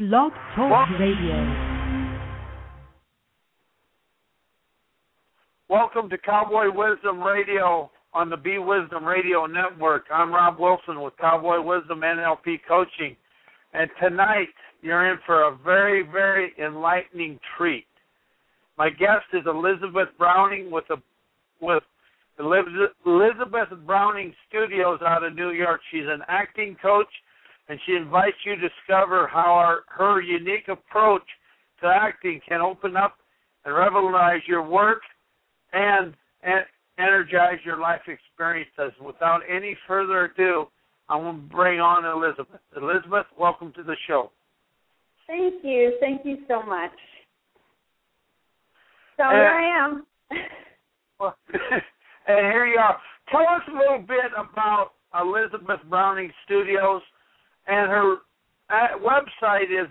Blog Talk Radio. Welcome to Cowboy Wisdom Radio on the Be Wisdom Radio Network. I'm Rob Wilson with Cowboy Wisdom NLP Coaching. And tonight, you're in for a very, very enlightening treat. My guest is Elizabeth Browning with Elizabeth Browning Studios out of New York. She's an acting coach, and she invites you to discover how her unique approach to acting can open up and revolutionize your work and energize your life experiences. Without any further ado, I'm going to bring on Elizabeth. Elizabeth, welcome to the show. Thank you. Thank you so much. So here I am. Well, and here you are. Tell us a little bit about Elizabeth Browning Studios, and her website is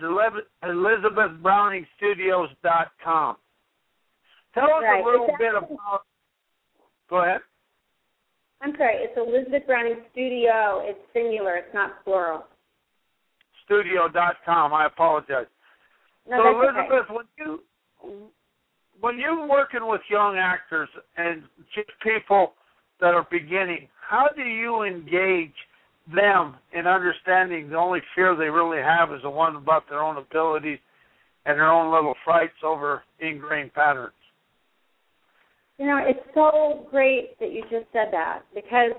elizabethbrowningstudios.com. Tell us a little bit about... Go ahead. I'm sorry. It's Elizabeth Browning Studio. It's singular. It's not plural. Studio.com. I apologize. No, so, that's Elizabeth, okay. when you're working with young actors and just people that are beginning, how do you engage them in understanding the only fear they really have is the one about their own abilities and their own little fights over ingrained patterns? You know, it's so great that you just said that, because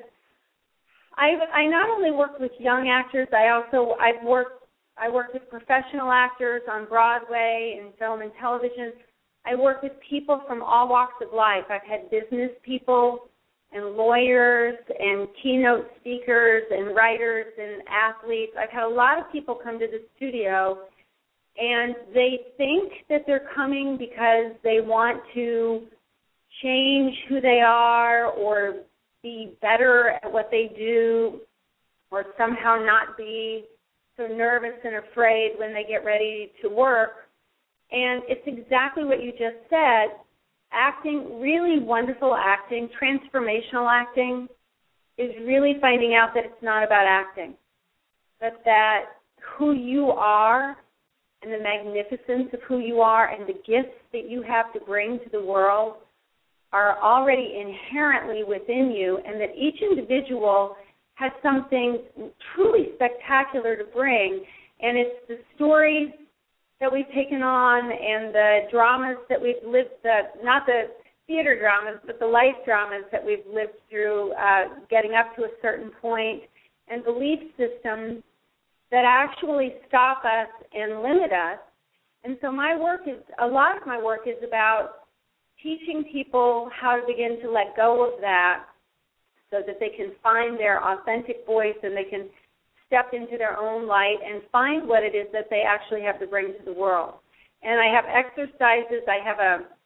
I not only work with young actors, I work with professional actors on Broadway and film and television. I work with people from all walks of life. I've had business people and lawyers and keynote speakers and writers and athletes. I've had a lot of people come to the studio, and they think that they're coming because they want to change who they are or be better at what they do or somehow not be so nervous and afraid when they get ready to work. And it's exactly what you just said. Acting, really wonderful acting, transformational acting, is really finding out that it's not about acting, but that who you are and the magnificence of who you are and the gifts that you have to bring to the world are already inherently within you, and that each individual has something truly spectacular to bring. And it's the stories that we've taken on and the dramas that we've lived, not the theater dramas, but the life dramas that we've lived through getting up to a certain point, and belief systems that actually stop us and limit us. And so a lot of my work is about teaching people how to begin to let go of that so that they can find their authentic voice and they can step into their own light and find what it is that they actually have to bring to the world. And I have exercises. I have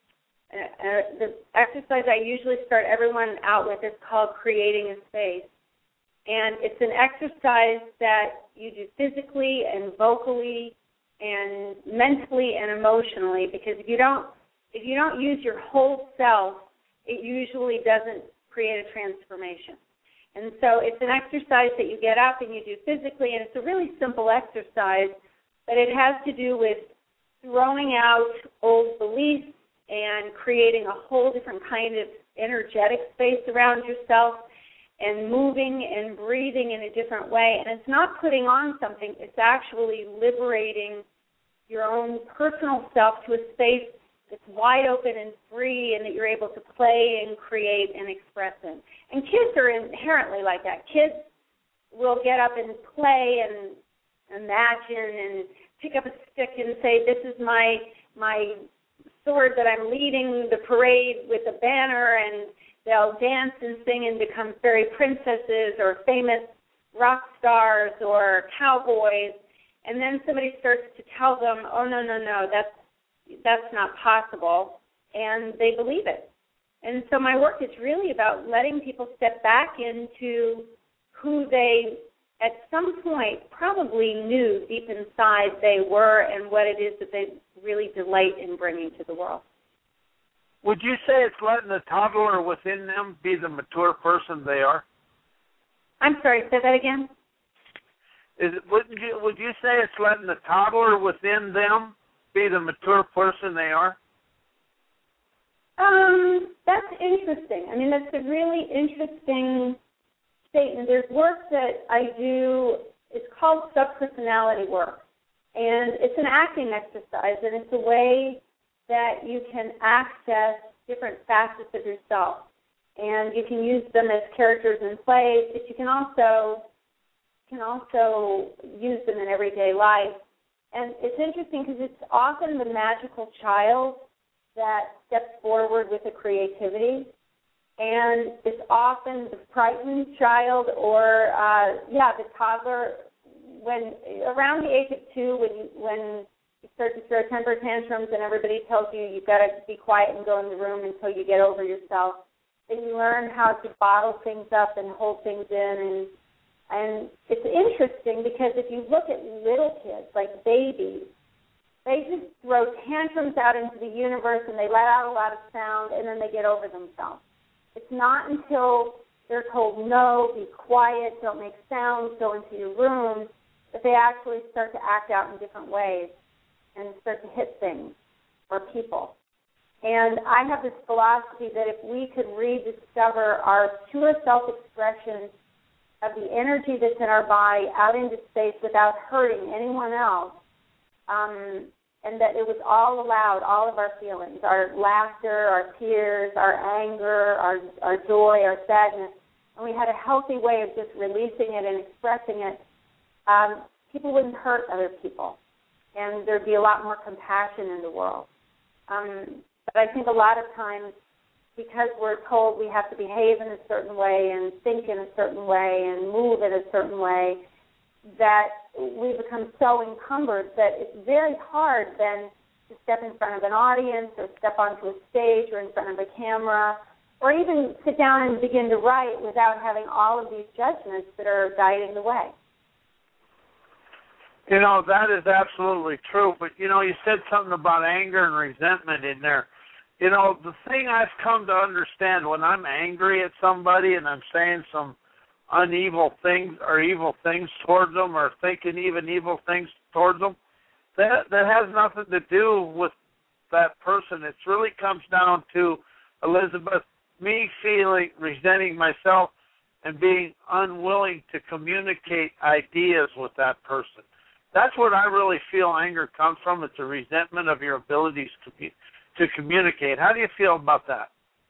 the exercise I usually start everyone out with is called Creating a Space. And it's an exercise that you do physically and vocally and mentally and emotionally, because if you don't use your whole self, it usually doesn't create a transformation. And so it's an exercise that you get up and you do physically, and it's a really simple exercise, but it has to do with throwing out old beliefs and creating a whole different kind of energetic space around yourself and moving and breathing in a different way. And it's not putting on something, it's actually liberating your own personal self to a space that's wide open and free, and that you're able to play and create and express in. And kids are inherently like that. Kids will get up and play and imagine and pick up a stick and say, this is my sword that I'm leading the parade with a banner, and they'll dance and sing and become fairy princesses or famous rock stars or cowboys. And then somebody starts to tell them, oh, no, that's not possible, and they believe it. And so my work is really about letting people step back into who they, at some point, probably knew deep inside they were and what it is that they really delight in bringing to the world. Would you say it's letting the toddler within them be the mature person they are? I'm sorry, say that again? Would you say it's letting the toddler within them be the mature person they are? That's interesting. I mean, that's a really interesting statement. There's work that I do. It's called subpersonality work, and it's an acting exercise, and it's a way that you can access different facets of yourself, and you can use them as characters in plays, but you can also use them in everyday life. And it's interesting because it's often the magical child that steps forward with a creativity, and it's often the frightened child or the toddler. When around the age of 2, when you start to throw temper tantrums and everybody tells you you've got to be quiet and go in the room until you get over yourself, then you learn how to bottle things up and hold things in. And it's interesting because if you look at little kids, like babies, they just throw tantrums out into the universe and they let out a lot of sound and then they get over themselves. It's not until they're told, no, be quiet, don't make sounds, go into your room, that they actually start to act out in different ways and start to hit things or people. And I have this philosophy that if we could rediscover our pure self-expression of the energy that's in our body out into space without hurting anyone else, and that it was all allowed, all of our feelings, our laughter, our tears, our anger, our joy, our sadness, and we had a healthy way of just releasing it and expressing it, people wouldn't hurt other people, and there'd be a lot more compassion in the world. But I think a lot of times, because we're told we have to behave in a certain way and think in a certain way and move in a certain way, that we become so encumbered that it's very hard then to step in front of an audience or step onto a stage or in front of a camera or even sit down and begin to write without having all of these judgments that are guiding the way. You know, that is absolutely true. But, you know, you said something about anger and resentment in there. You know, the thing I've come to understand when I'm angry at somebody and I'm saying some unevil things or evil things towards them or thinking even evil things towards them, that has nothing to do with that person. It really comes down to, Elizabeth, me resenting myself and being unwilling to communicate ideas with that person. That's what I really feel anger comes from. It's a resentment of your abilities to communicate. How do you feel about that?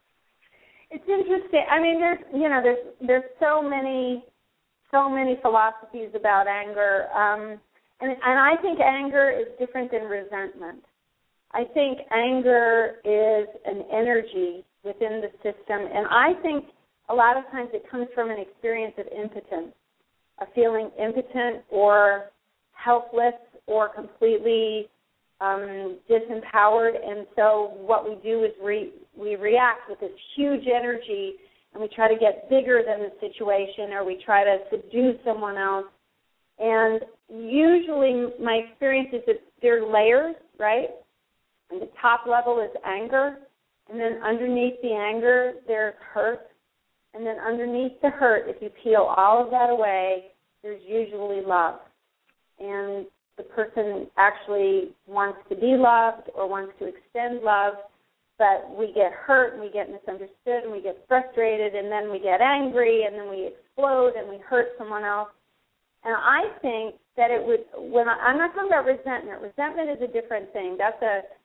It's interesting. I mean, there's so many philosophies about anger, and I think anger is different than resentment. I think anger is an energy within the system, and I think a lot of times it comes from an experience of impotence, of feeling impotent or helpless or completely disempowered, and so what we do is we react with this huge energy, and we try to get bigger than the situation, or we try to subdue someone else. And usually my experience is that there are layers, right? And the top level is anger, and then underneath the anger there's hurt, and then underneath the hurt, if you peel all of that away, there's usually love. And the person actually wants to be loved or wants to extend love, but we get hurt and we get misunderstood and we get frustrated and then we get angry and then we explode and we hurt someone else. And I think that I'm not talking about resentment. Resentment is a different thing. That's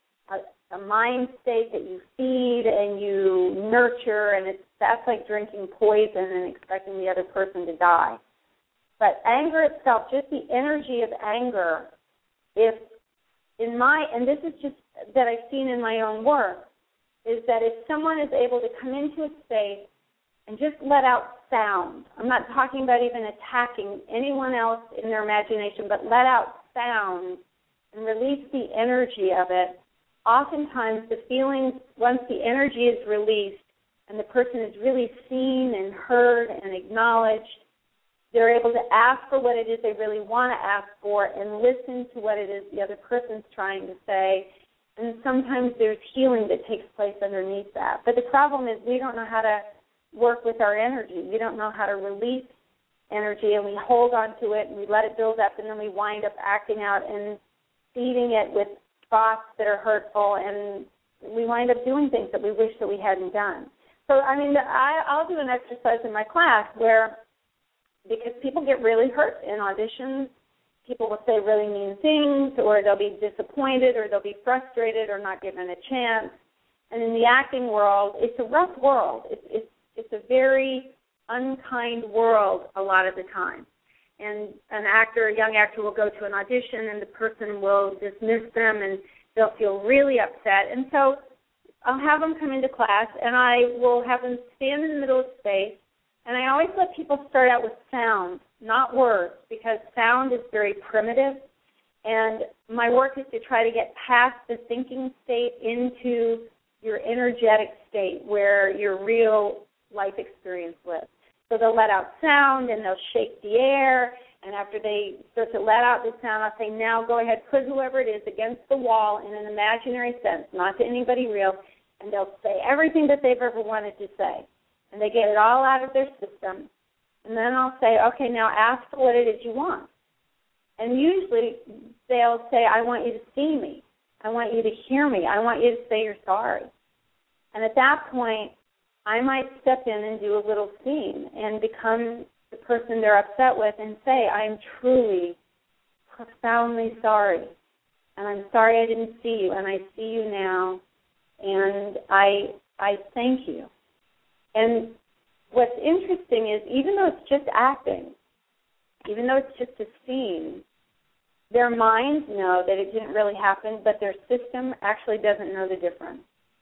a mind state that you feed and you nurture, and that's like drinking poison and expecting the other person to die. But anger itself, just the energy of anger, and this is just that I've seen in my own work, is that if someone is able to come into a space and just let out sound, I'm not talking about even attacking anyone else in their imagination, but let out sound and release the energy of it, oftentimes the feelings, once the energy is released and the person is really seen and heard and acknowledged, they're able to ask for what it is they really want to ask for and listen to what it is the other person's trying to say. And sometimes there's healing that takes place underneath that. But the problem is we don't know how to work with our energy. We don't know how to release energy, and we hold on to it, and we let it build up, and then we wind up acting out and feeding it with thoughts that are hurtful, and we wind up doing things that we wish that we hadn't done. So, I mean, I'll do an exercise in my class where, because people get really hurt in auditions, people will say really mean things, or they'll be disappointed, or they'll be frustrated, or not given a chance. And in the acting world, it's a rough world. It's a very unkind world a lot of the time. And a young actor will go to an audition, and the person will dismiss them, and they'll feel really upset. And so I'll have them come into class, and I will have them stand in the middle of space, and I always let people start out with sound, not words, because sound is very primitive, and my work is to try to get past the thinking state into your energetic state where your real life experience lives. So they'll let out sound, and they'll shake the air, and after they start to let out the sound, I'll say, now go ahead, put whoever it is against the wall in an imaginary sense, not to anybody real, and they'll say everything that they've ever wanted to say. And they get it all out of their system. And then I'll say, okay, now ask for what it is you want. And usually they'll say, I want you to see me. I want you to hear me. I want you to say you're sorry. And at that point, I might step in and do a little scene and become the person they're upset with and say, I'm truly, profoundly sorry. And I'm sorry I didn't see you, and I see you now, and I thank you. And what's interesting is, even though it's just acting, even though it's just a scene, their minds know that it didn't really happen, but their system actually doesn't know the difference.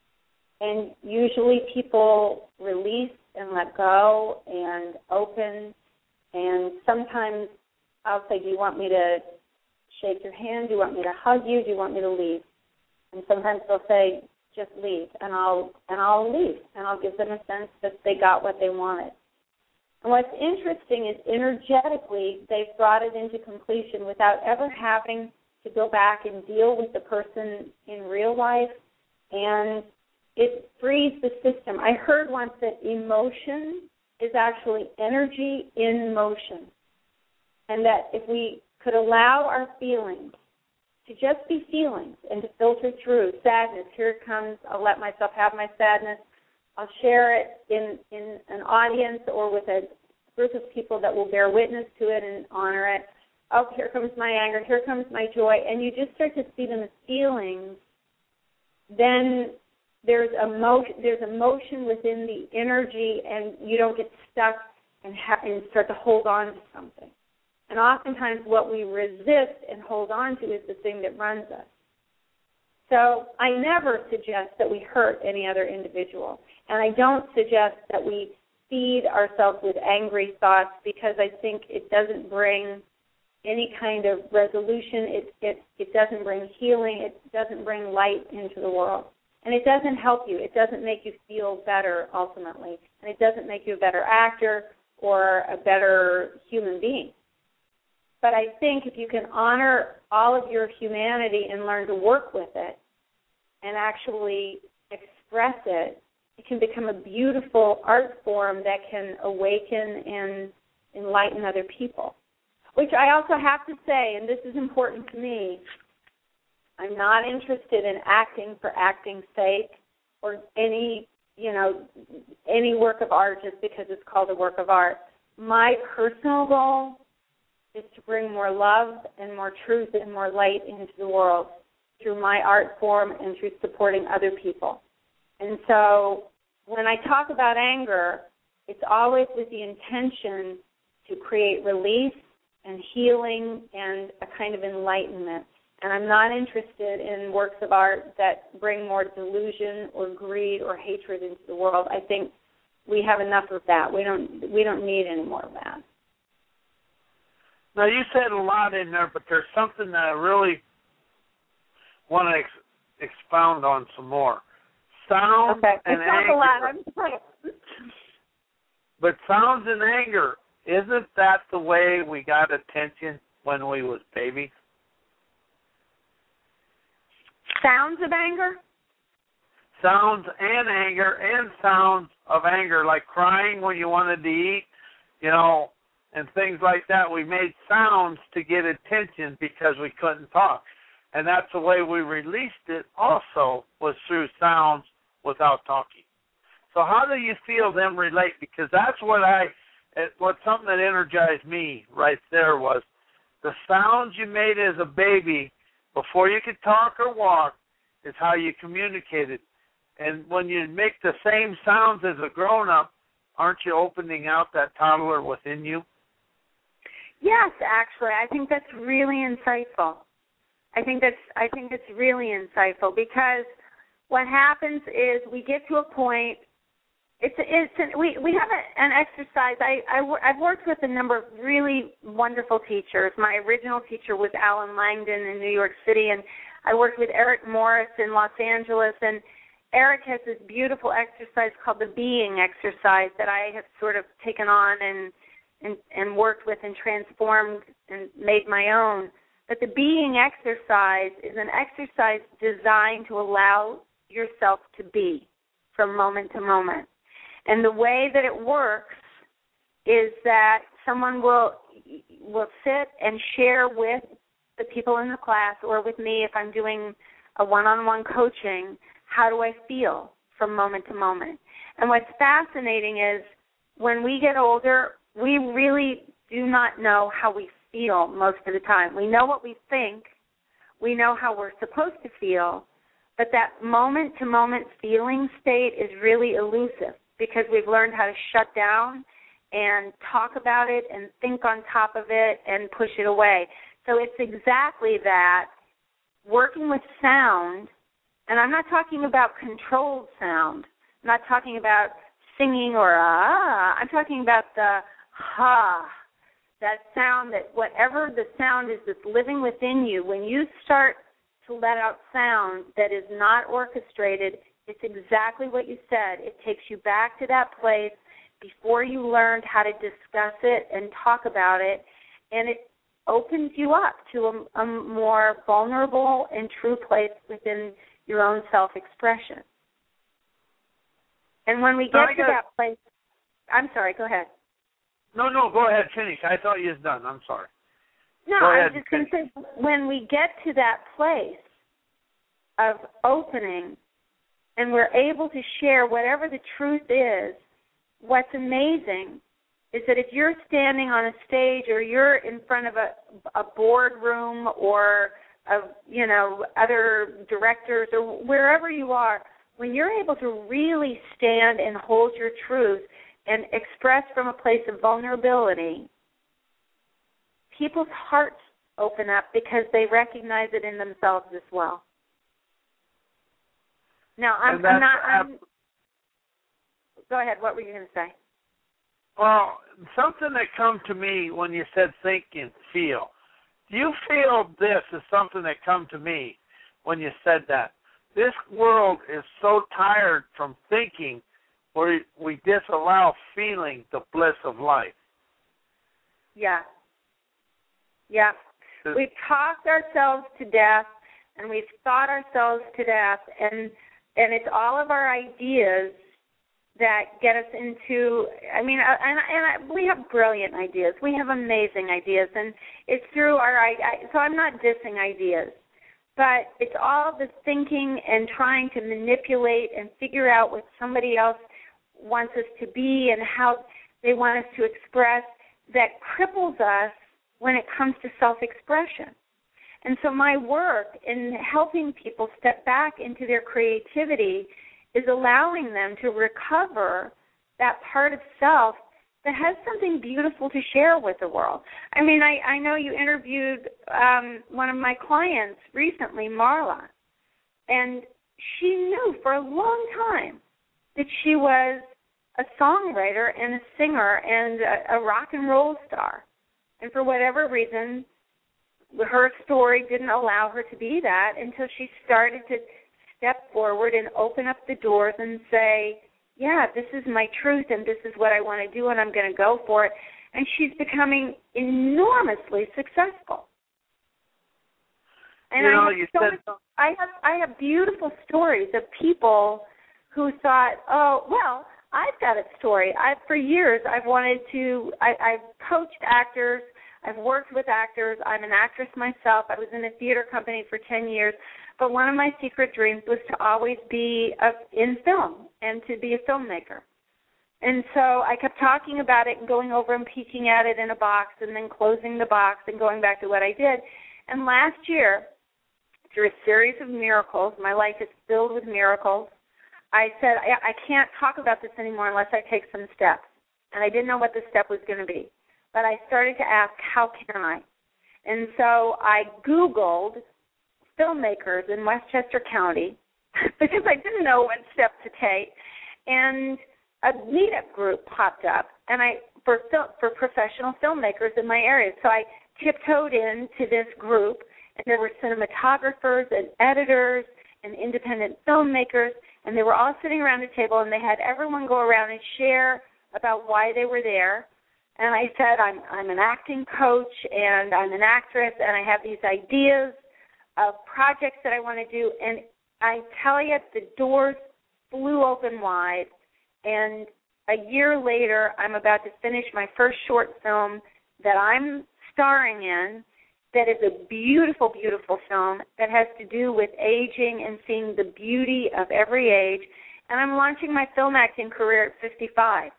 And usually people release and let go and open, and sometimes I'll say, do you want me to shake your hand? Do you want me to hug you? Do you want me to leave? And sometimes they'll say, just leave, and I'll leave, and I'll give them a sense that they got what they wanted. And what's interesting is, energetically, they've brought it into completion without ever having to go back and deal with the person in real life, and it frees the system. I heard once that emotion is actually energy in motion, and that if we could allow our feelings to just be feelings and to filter through sadness. Here it comes. I'll let myself have my sadness. I'll share it in an audience or with a group of people that will bear witness to it and honor it. Oh, here comes my anger. Here comes my joy. And you just start to see them as feelings. Then there's emotion within the energy, and you don't get stuck and start to hold on to something. And oftentimes what we resist and hold on to is the thing that runs us. So I never suggest that we hurt any other individual. And I don't suggest that we feed ourselves with angry thoughts, because I think it doesn't bring any kind of resolution. It doesn't bring healing. It doesn't bring light into the world. And it doesn't help you. It doesn't make you feel better ultimately. And it doesn't make you a better actor or a better human being. But I think if you can honor all of your humanity and learn to work with it and actually express it, it can become a beautiful art form that can awaken and enlighten other people. Which I also have to say, and this is important to me, I'm not interested in acting for acting's sake or any work of art just because it's called a work of art. My personal goal is to bring more love and more truth and more light into the world through my art form and through supporting other people. And so when I talk about anger, it's always with the intention to create release and healing and a kind of enlightenment. And I'm not interested in works of art that bring more delusion or greed or hatred into the world. I think we have enough of that. We don't need any more of that. Now, you said a lot in there, but there's something that I really want to expound on some more. Sound and anger. A lot. I'm sorry. But sounds and anger, isn't that the way we got attention when we was babies? Sounds of anger? Sounds and anger, and sounds of anger, like crying when you wanted to eat. You know, and things like that. We made sounds to get attention because we couldn't talk. And that's the way we released it also, was through sounds without talking. So how do you feel them relate? Because that's what something that energized me right there was the sounds you made as a baby before you could talk or walk is how you communicated. And when you make the same sounds as a grown-up, aren't you opening out that toddler within you? Yes, actually, I think that's really insightful. I think it's really insightful because what happens is we get to a point. We have an exercise. I've worked with a number of really wonderful teachers. My original teacher was Alan Langdon in New York City, and I worked with Eric Morris in Los Angeles. And Eric has this beautiful exercise called the being exercise that I have sort of taken on and worked with and transformed and made my own. But the being exercise is an exercise designed to allow yourself to be from moment to moment. And the way that it works is that someone will sit and share with the people in the class or with me if I'm doing a one-on-one coaching, how do I feel from moment to moment. And what's fascinating is when we get older, we really do not know how we feel most of the time. We know what we think. We know how we're supposed to feel. But that moment-to-moment feeling state is really elusive because we've learned how to shut down and talk about it and think on top of it and push it away. So it's exactly that, working with sound, and I'm not talking about controlled sound. I'm not talking about singing or I'm talking about the ha, that sound, that whatever the sound is that's living within you, when you start to let out sound that is not orchestrated, it's exactly what you said. It takes you back to that place before you learned how to discuss it and talk about it, and it opens you up to a more vulnerable and true place within your own self-expression. And when we get to that place, I'm sorry, go ahead. No, go ahead, finish. I thought you was done. I'm sorry. No, I was just going to say, when we get to that place of opening and we're able to share whatever the truth is, what's amazing is that if you're standing on a stage or you're in front of a boardroom or other directors or wherever you are, when you're able to really stand and hold your truth and express from a place of vulnerability, people's hearts open up because they recognize it in themselves as well. Now, go ahead. What were you going to say? Well, something that come to me when you said think and feel. Do you feel this is something that come to me when you said that? This world is so tired from thinking where we disallow feeling the bliss of life. Yeah. Yeah. We've talked ourselves to death and we've thought ourselves to death, and it's all of our ideas that get us into, we have brilliant ideas. We have amazing ideas, and it's through so I'm not dissing ideas, but it's all the thinking and trying to manipulate and figure out what somebody else wants us to be and how they want us to express that cripples us when it comes to self-expression. And so my work in helping people step back into their creativity is allowing them to recover that part of self that has something beautiful to share with the world. I mean, I know you interviewed one of my clients recently, Marla, and she knew for a long time that she was a songwriter and a singer and a rock and roll star. And for whatever reason, her story didn't allow her to be that until she started to step forward and open up the doors and say, yeah, this is my truth and this is what I want to do and I'm going to go for it. And she's becoming enormously successful. And I have beautiful stories of people who thought, oh, well, I've got a story. For years, I've coached actors. I've worked with actors. I'm an actress myself. I was in a theater company for 10 years. But one of my secret dreams was to always be in film and to be a filmmaker. And so I kept talking about it and going over and peeking at it in a box and then closing the box and going back to what I did. And last year, through a series of miracles, my life is filled with miracles, I said, I can't talk about this anymore unless I take some steps. And I didn't know what the step was going to be. But I started to ask, how can I? And so I Googled filmmakers in Westchester County because I didn't know what step to take. And a meetup group popped up for professional filmmakers in my area. So I tiptoed into this group, and there were cinematographers and editors and independent filmmakers, and they were all sitting around a table, and they had everyone go around and share about why they were there. And I said, I'm an acting coach, and I'm an actress, and I have these ideas of projects that I want to do. And I tell you, the doors flew open wide. And a year later, I'm about to finish my first short film that I'm starring in that is a beautiful, beautiful film that has to do with aging and seeing the beauty of every age. And I'm launching my film acting career at 55.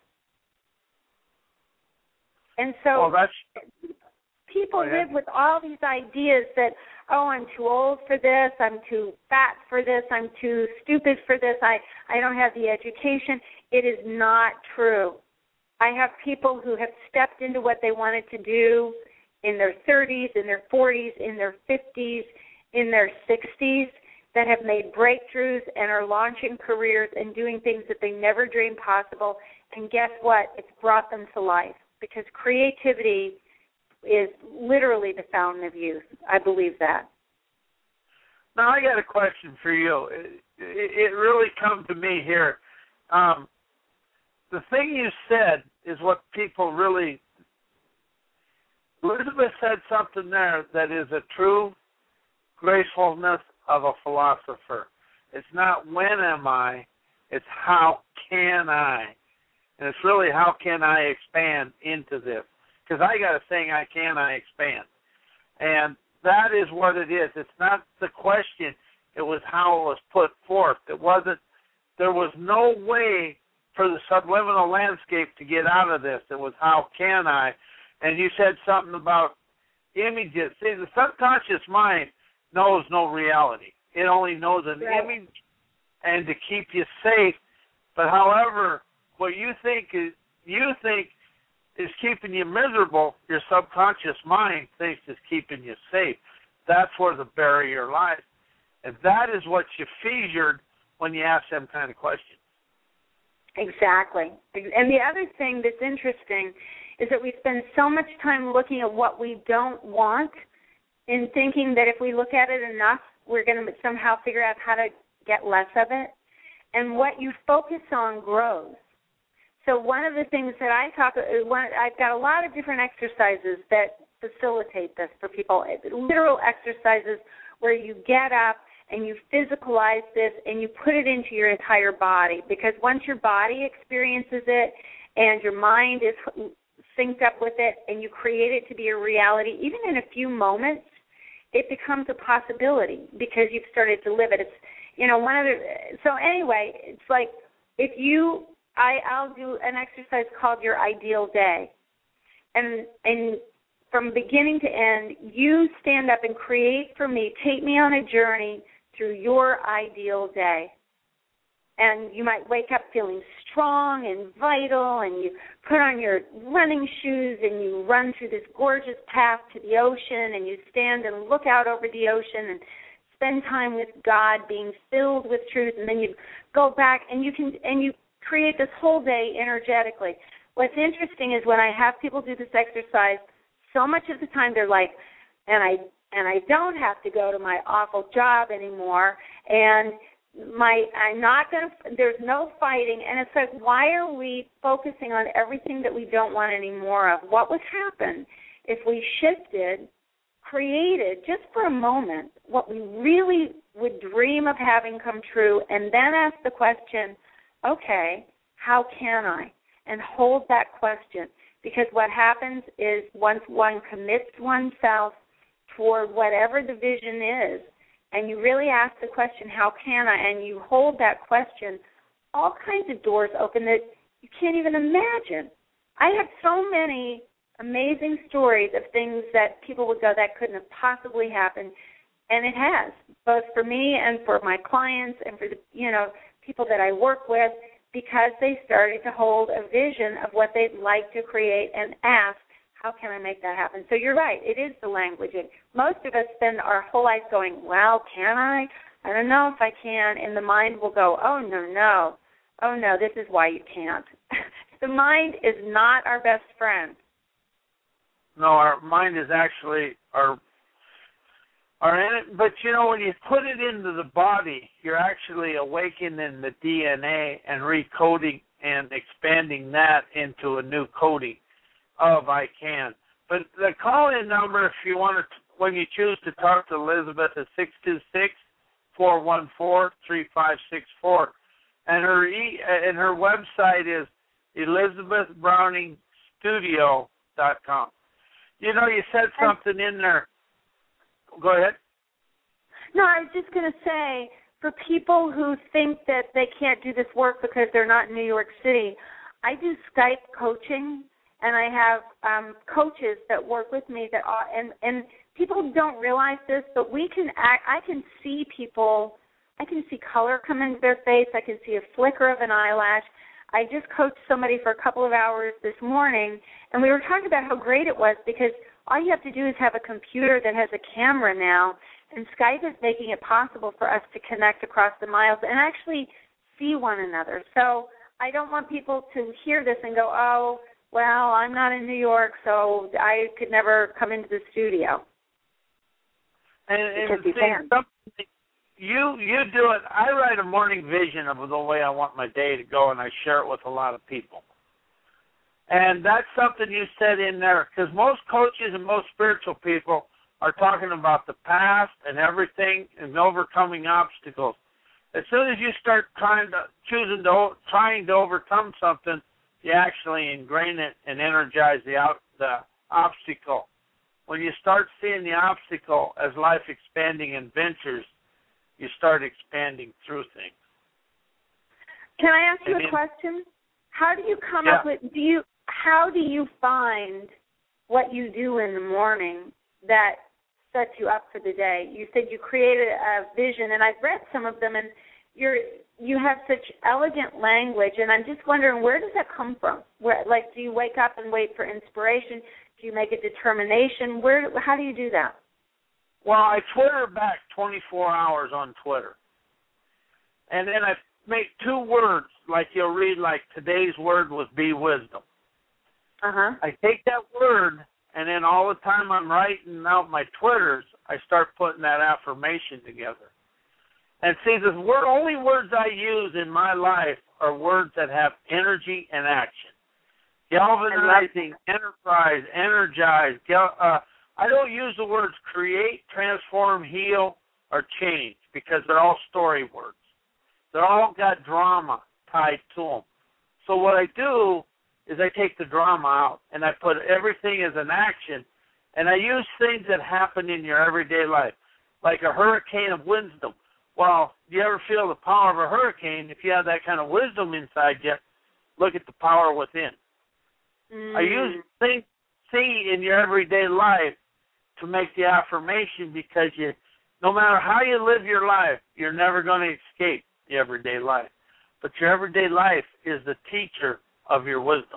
And so people live with all these ideas that, oh, I'm too old for this, I'm too fat for this, I'm too stupid for this, I don't have the education. It is not true. I have people who have stepped into what they wanted to do in their 30s, in their 40s, in their 50s, in their 60s that have made breakthroughs and are launching careers and doing things that they never dreamed possible. And guess what? It's brought them to life because creativity is literally the fountain of youth. I believe that. Now, I got a question for you. It really come to me here. The thing you said is what people really... Elizabeth said something there that is a true gracefulness of a philosopher. It's not when am I, it's how can I. And it's really how can I expand into this. Because I got a saying, I expand. And that is what it is. It's not the question. It was how it was put forth. There was no way for the subliminal landscape to get out of this. It was how can I. And you said something about images. See, the subconscious mind knows no reality. It only knows an image and to keep you safe. But however, what you think is keeping you miserable, your subconscious mind thinks is keeping you safe. That's where the barrier lies. And that is what you featured when you ask them kind of questions. Exactly. And the other thing that's interesting is that we spend so much time looking at what we don't want and thinking that if we look at it enough, we're going to somehow figure out how to get less of it. And what you focus on grows. So one of the things that I've got a lot of different exercises that facilitate this for people, literal exercises where you get up and you physicalize this and you put it into your entire body, because once your body experiences it and your mind is synced up with it and you create it to be a reality, even in a few moments, it becomes a possibility because you've started to live it. It's, so anyway, it's like I'll do an exercise called Your Ideal Day. And from beginning to end, you stand up and create for me, take me on a journey through your ideal day. And you might wake up feeling strong and vital, and you put on your running shoes and you run through this gorgeous path to the ocean, and you stand and look out over the ocean and spend time with God, being filled with truth, and then you go back and you create this whole day energetically. What's interesting is when I have people do this exercise, so much of the time they're like, and I don't have to go to my awful job anymore, and there's no fighting. And it's like, why are we focusing on everything that we don't want any more of? What would happen if we shifted, created, just for a moment, what we really would dream of having come true, and then ask the question, okay, how can I? And hold that question. Because what happens is once one commits oneself toward whatever the vision is, and you really ask the question, how can I, and you hold that question, all kinds of doors open that you can't even imagine. I have so many amazing stories of things that people would go, that couldn't have possibly happened, and it has, both for me and for my clients and for the people that I work with, because they started to hold a vision of what they'd like to create and ask, how can I make that happen? So you're right, it is the language. And most of us spend our whole life going, well, can I? I don't know if I can. And the mind will go, oh, no, this is why you can't. The mind is not our best friend. No, our mind is actually our but when you put it into the body, you're actually awakening the DNA and recoding and expanding that into a new coding of I can. But the call-in number, if you want to, when you choose to talk to Elizabeth, is 626-414-3564. And her website is ElizabethBrowningStudio.com. You said something in there. Go ahead. No, I was just going to say, for people who think that they can't do this work because they're not in New York City, I do Skype coaching, and I have coaches that work with me that are, and people don't realize this, but I can see people, I can see color come into their face, I can see a flicker of an eyelash. I just coached somebody for a couple of hours this morning, and we were talking about how great it was because all you have to do is have a computer that has a camera now, and Skype is making it possible for us to connect across the miles and actually see one another. So I don't want people to hear this and go, oh, well, I'm not in New York, so I could never come into the studio. And you do it. I write a morning vision of the way I want my day to go, and I share it with a lot of people. And that's something you said in there, because most coaches and most spiritual people are talking about the past and everything and overcoming obstacles. As soon as you start trying to overcome something, you actually ingrain it and energize the obstacle. When you start seeing the obstacle as life-expanding adventures, you start expanding through things. Can I ask you a question? How do you come up with, how do you find what you do in the morning that sets you up for the day? You said you created a vision, and I've read some of them, and you have such elegant language, and I'm just wondering, where does that come from? Do you wake up and wait for inspiration? Do you make a determination? How do you do that? Well, I Twitter back 24 hours on Twitter. And then I make two words, like you'll read, like today's word was be wisdom. Uh-huh. I take that word, and then all the time I'm writing out my Twitters, I start putting that affirmation together. And see, the only words I use in my life are words that have energy and action. Galvanizing, enterprise, energize. I don't use the words create, transform, heal, or change because they're all story words. They're all got drama tied to them. So what I do is I take the drama out and I put everything as an action, and I use things that happen in your everyday life, like a hurricane of wisdom. Well, do you ever feel the power of a hurricane? If you have that kind of wisdom inside you, look at the power within. I use things see in your everyday life to make the affirmation, because no matter how you live your life, you're never going to escape the everyday life. But your everyday life is the teacher of your wisdom.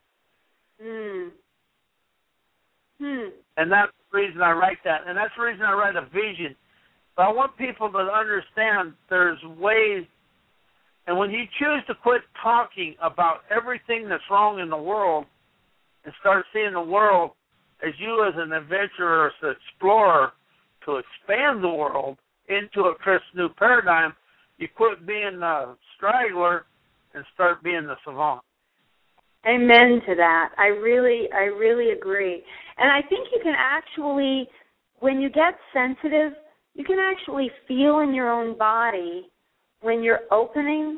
And that's the reason I write that. And that's the reason I write a vision. But I want people to understand there's ways, and when you choose to quit talking about everything that's wrong in the world and start seeing the world as you as an adventurer, as an explorer, to expand the world into a crisp new paradigm, you quit being the straggler and start being the savant. Amen to that. I really agree. And I think you can actually, when you get sensitive, you can actually feel in your own body when you're opening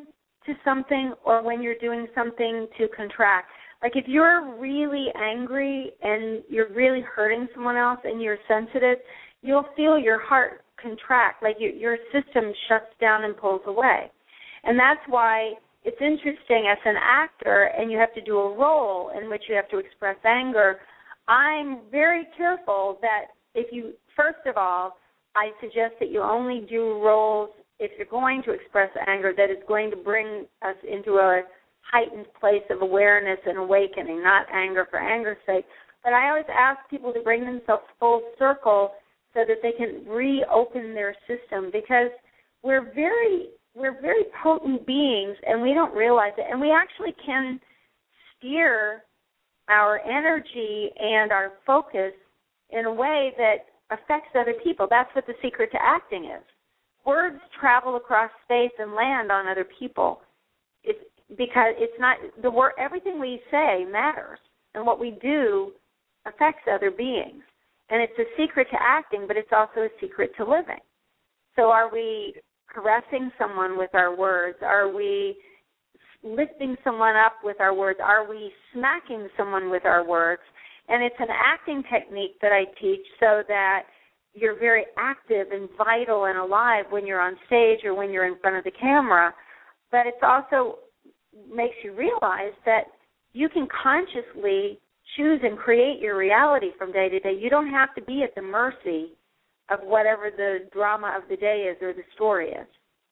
to something or when you're doing something to contract. Like if you're really angry and you're really hurting someone else and you're sensitive, you'll feel your heart contract, like your system shuts down and pulls away. And that's why it's interesting as an actor and you have to do a role in which you have to express anger. I'm very careful that if you, first of all, I suggest that you only do roles if you're going to express anger that is going to bring us into a heightened place of awareness and awakening, not anger for anger's sake. But I always ask people to bring themselves full circle so that they can reopen their system, because we're very potent beings and we don't realize it. And we actually can steer our energy and our focus in a way that affects other people. That's what the secret to acting is. Words travel across space and land on other people. It's because it's not the word. Everything we say matters, and what we do affects other beings. And it's a secret to acting, but it's also a secret to living. So are we caressing someone with our words? Are we lifting someone up with our words? Are we smacking someone with our words? And it's an acting technique that I teach so that you're very active and vital and alive when you're on stage or when you're in front of the camera. But it also makes you realize that you can consciously choose and create your reality from day to day. You don't have to be at the mercy of whatever the drama of the day is or the story is.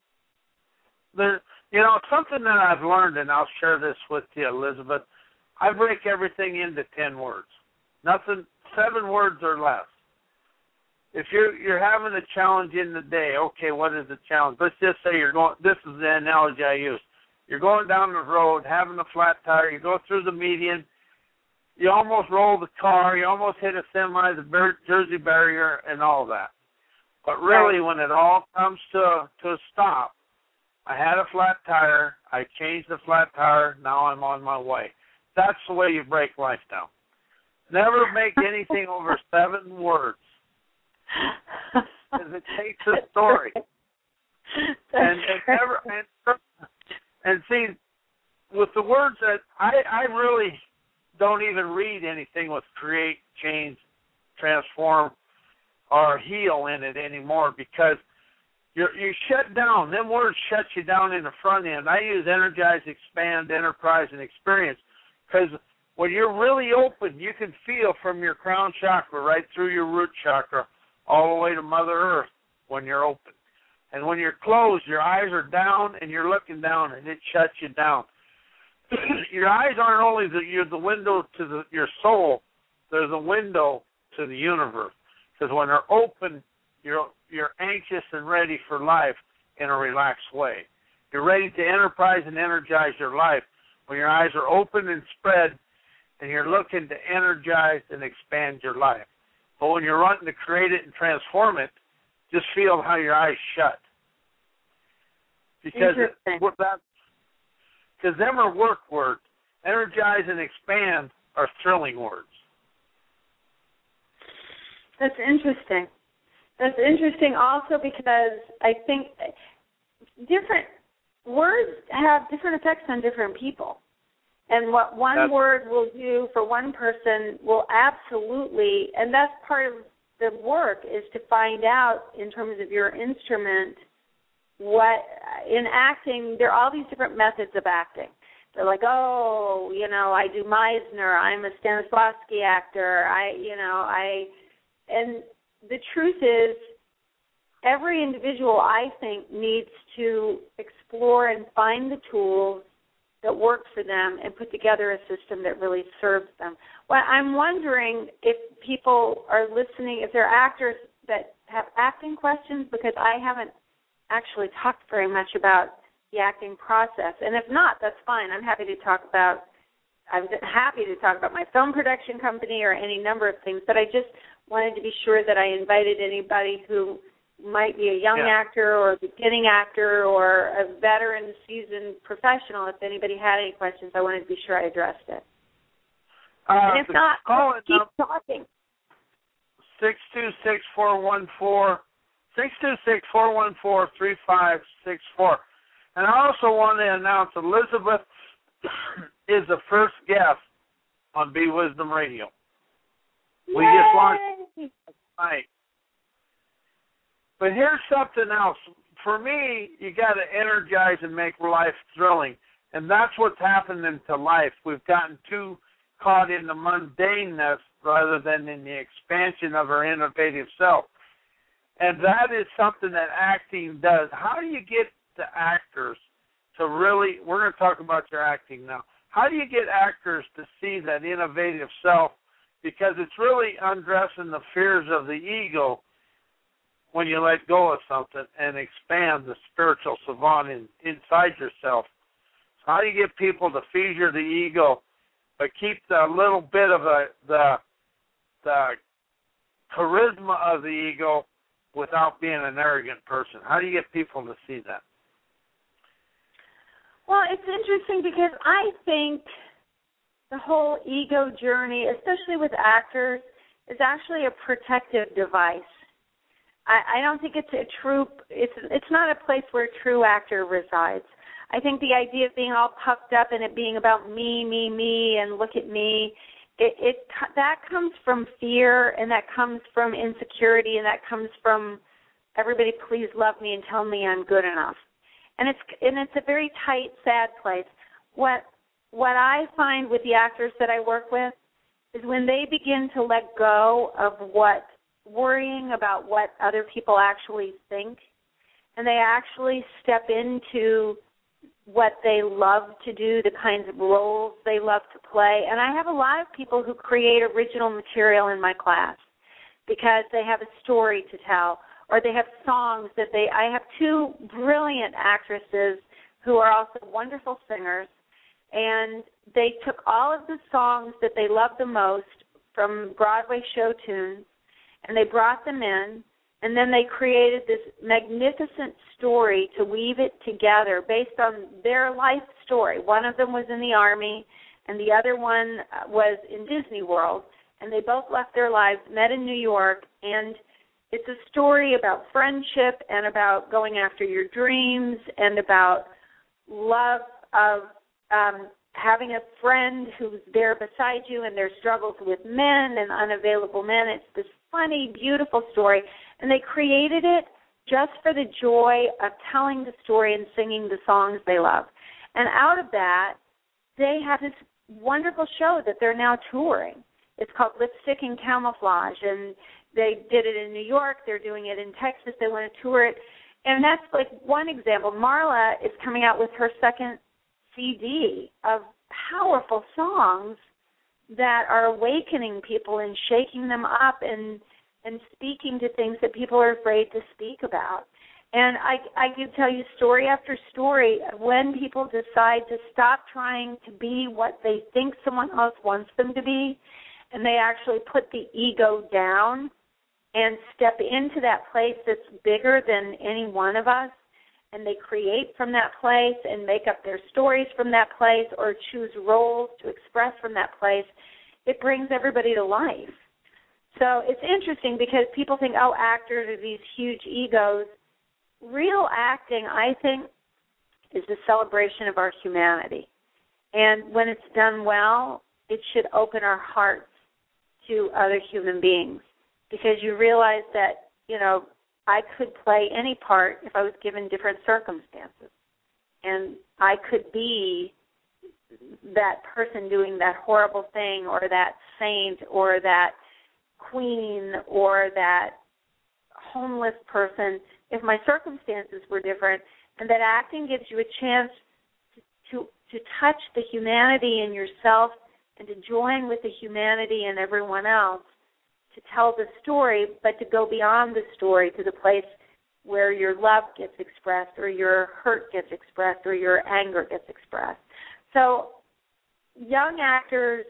Something that I've learned, and I'll share this with you, Elizabeth, I break everything into 10 words. Nothing, 7 words or less. If you're having a challenge in the day, okay, what is the challenge? Let's just say you're going, this is the analogy I use. You're going down the road, having a flat tire, you go through the median, you almost roll the car, you almost hit a semi, the Jersey barrier, and all that. But really, when it all comes to a stop, I had a flat tire, I changed the flat tire, now I'm on my way. That's the way you break life down. Never make anything over 7 words, because it takes a story. And see, with the words that I really don't even read anything with create, change, transform, or heal in it anymore, because you shut down. Them words shut you down in the front end. I use energize, expand, enterprise, and experience, because when you're really open, you can feel from your crown chakra right through your root chakra all the way to Mother Earth when you're open. And when you're closed, your eyes are down and you're looking down, and it shuts you down. Your eyes aren't only the window to your soul, they're the window to the universe. Because when they're open, you're anxious and ready for life in a relaxed way. You're ready to enterprise and energize your life when your eyes are open and spread and you're looking to energize and expand your life. But when you're wanting to create it and transform it, just feel how your eyes shut. Because them are work words. Energize and expand are thrilling words. That's interesting. That's interesting also because I think different words have different effects on different people. And what one word will do for one person will absolutely, and that's part of the work, is to find out in terms of your instrument what, in acting, there are all these different methods of acting. They're like, I do Meisner, I'm a Stanislavski actor, and the truth is, every individual, I think, needs to explore and find the tools that work for them and put together a system that really serves them. Well, I'm wondering if people are listening, if there are actors that have acting questions, because I haven't actually talked very much about the acting process. And if not, that's fine. I'm happy to talk about my film production company or any number of things, but I just wanted to be sure that I invited anybody who might be a young actor or a beginning actor or a veteran, seasoned professional. If anybody had any questions, I wanted to be sure I addressed it. And if not, keep talking. 626-414-3564. And I also want to announce Elizabeth is the first guest on Be Wisdom Radio. We just launched tonight. But here's something else. For me, you got to energize and make life thrilling. And that's what's happening to life. We've gotten too caught in the mundaneness rather than in the expansion of our innovative self. And that is something that acting does. How do you get the actors to really, we're going to talk about your acting now. How do you get actors to see that innovative self? Because it's really undressing the fears of the ego when you let go of something and expand the spiritual savant inside yourself. So how do you get people to feed the ego but keep the little bit of the charisma of the ego without being an arrogant person? How do you get people to see that? Well, it's interesting because I think the whole ego journey, especially with actors, is actually a protective device. I don't think it's not a place where a true actor resides. I think the idea of being all puffed up and it being about me, and look at me, that comes from fear, and that comes from insecurity, and that comes from everybody please love me and tell me I'm good enough. And it's a very tight, sad place. What I find with the actors that I work with is when they begin to let go of worrying about what other people actually think, and they actually step into what they love to do, the kinds of roles they love to play. And I have a lot of people who create original material in my class because they have a story to tell, or they have songs that I have two brilliant actresses who are also wonderful singers, and they took all of the songs that they loved the most from Broadway show tunes, and they brought them in, and then they created this magnificent story to weave it together based on their life story. One of them was in the Army, and the other one was in Disney World, and they both left their lives, met in New York, and it's a story about friendship and about going after your dreams and about love of having a friend who's there beside you and their struggles with men and unavailable men. It's this funny, beautiful story. And they created it just for the joy of telling the story and singing the songs they love. And out of that, they have this wonderful show that they're now touring. It's called Lipstick and Camouflage, and they did it in New York. They're doing it in Texas. They want to tour it. And that's like one example. Marla is coming out with her second CD of powerful songs that are awakening people and shaking them up and speaking to things that people are afraid to speak about. And I can tell you story after story of when people decide to stop trying to be what they think someone else wants them to be, and they actually put the ego down and step into that place that's bigger than any one of us, and they create from that place and make up their stories from that place or choose roles to express from that place. It brings everybody to life. So it's interesting because people think, oh, actors are these huge egos. Real acting, I think, is the celebration of our humanity. And when it's done well, it should open our hearts to other human beings because you realize that, you know, I could play any part if I was given different circumstances. And I could be that person doing that horrible thing or that saint or that queen or that homeless person if my circumstances were different, and that acting gives you a chance to touch the humanity in yourself and to join with the humanity in everyone else to tell the story, but to go beyond the story to the place where your love gets expressed or your hurt gets expressed or your anger gets expressed. So young actors,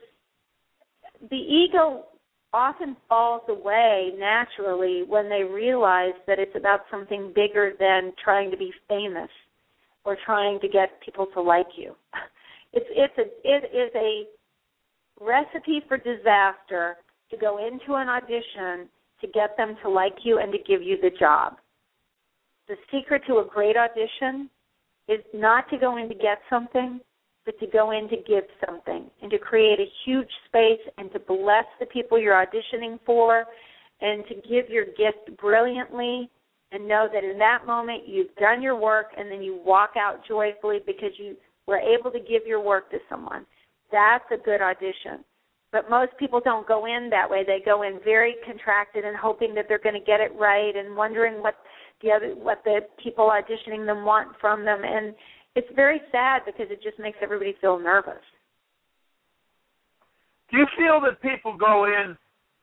the ego often falls away naturally when they realize that it's about something bigger than trying to be famous or trying to get people to like you. It is a recipe for disaster to go into an audition to get them to like you and to give you the job. The secret to a great audition is not to go in to get something, but to go in to give something and to create a huge space and to bless the people you're auditioning for and to give your gift brilliantly and know that in that moment you've done your work and then you walk out joyfully because you were able to give your work to someone. That's a good audition. But most people don't go in that way. They go in very contracted and hoping that they're going to get it right and wondering what the people auditioning them want from them. And it's very sad because it just makes everybody feel nervous. Do you feel that people go in,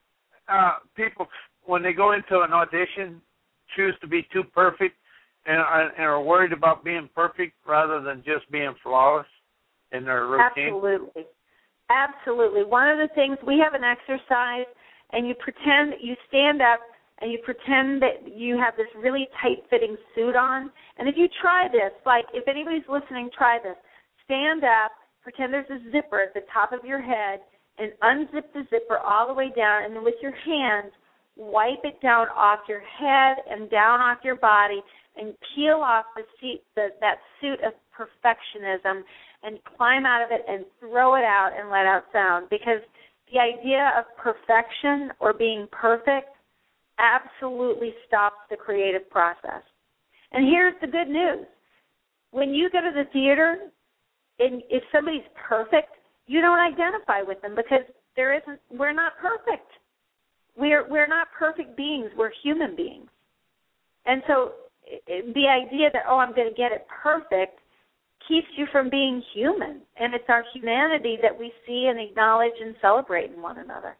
when they go into an audition, choose to be too perfect and are worried about being perfect rather than just being flawless in their routine? Absolutely. Absolutely. One of the things, we have an exercise, and you stand up, and you pretend that you have this really tight-fitting suit on. And if you try this, like if anybody's listening, try this. Stand up, pretend there's a zipper at the top of your head, and unzip the zipper all the way down, and then with your hands, wipe it down off your head and down off your body, and peel off that suit of perfectionism and climb out of it and throw it out and let out sound. Because the idea of perfection or being perfect absolutely stops the creative process. And here's the good news. When you go to the theater, and if somebody's perfect, you don't identify with them because we're not perfect. We're not perfect beings. We're human beings. And so the idea that, I'm going to get it perfect keeps you from being human. And it's our humanity that we see and acknowledge and celebrate in one another.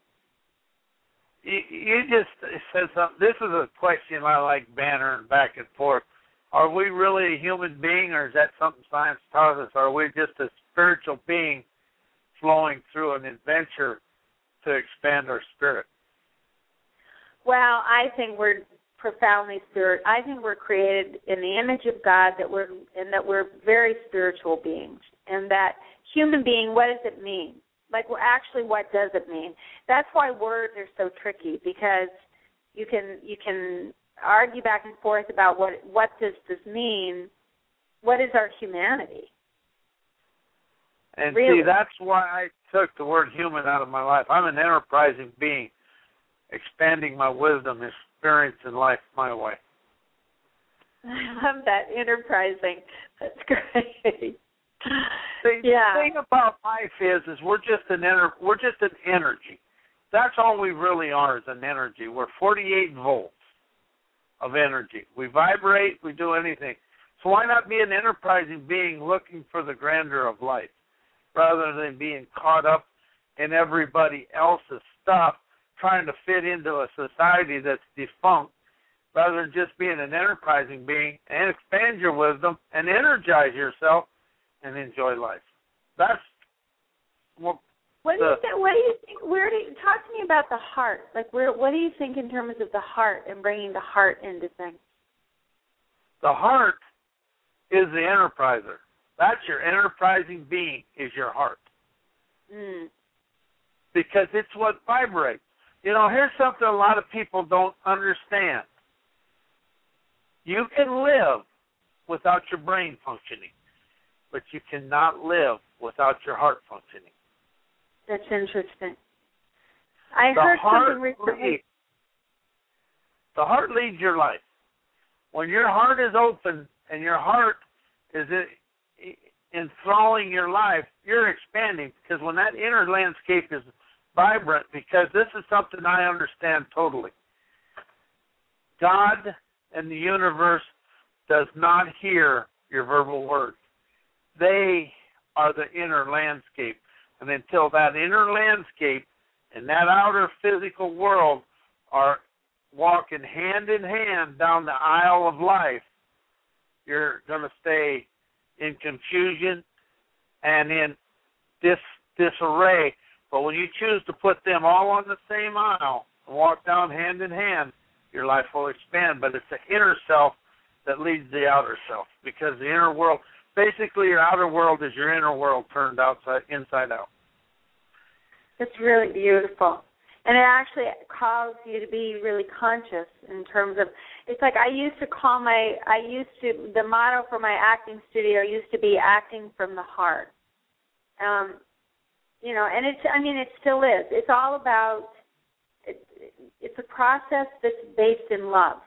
You just said something. This is a question I like bantering back and forth. Are we really a human being, or is that something science taught us? Are we just a spiritual being flowing through an adventure to expand our spirit? Well, I think we're profoundly spiritual. I think we're created in the image of God, that we're very spiritual beings, and that human being, what does it mean? Like, well, actually, what does it mean? That's why words are so tricky, because you can argue back and forth about what does this mean. What is our humanity? And really? See, that's why I took the word human out of my life. I'm an enterprising being, expanding my wisdom, experience in life my way. I love that, enterprising. That's great. The thing about life is we're just an energy. That's all we really are, is an energy. We're 48 volts of energy. We vibrate, we do anything. So why not be an enterprising being looking for the grandeur of life, rather than being caught up in everybody else's stuff, trying to fit into a society that's defunct, rather than just being an enterprising being and expand your wisdom and energize yourself and enjoy life. That's what do you think? Talk to me about the heart. Like, what do you think in terms of the heart and bringing the heart into things? The heart is the enterpriser. That's your enterprising being, is your heart. Because it's what vibrates. You know, here's something a lot of people don't understand. You can live without your brain functioning, but you cannot live without your heart functioning. That's interesting. I heard something recently. The heart leads your life. When your heart is open and your heart is enthralling your life, you're expanding, because when that inner landscape is vibrant, because this is something I understand totally. God and the universe does not hear your verbal words. They are the inner landscape. And until that inner landscape and that outer physical world are walking hand in hand down the aisle of life, you're going to stay in confusion and in disarray. But when you choose to put them all on the same aisle and walk down hand in hand, your life will expand. But it's the inner self that leads the outer self, because the inner world, basically your outer world is your inner world turned inside out. It's really beautiful. And it actually calls you to be really conscious in terms of, it's like the motto for my acting studio used to be acting from the heart. And it still is. It's all about, it's a process that's based in love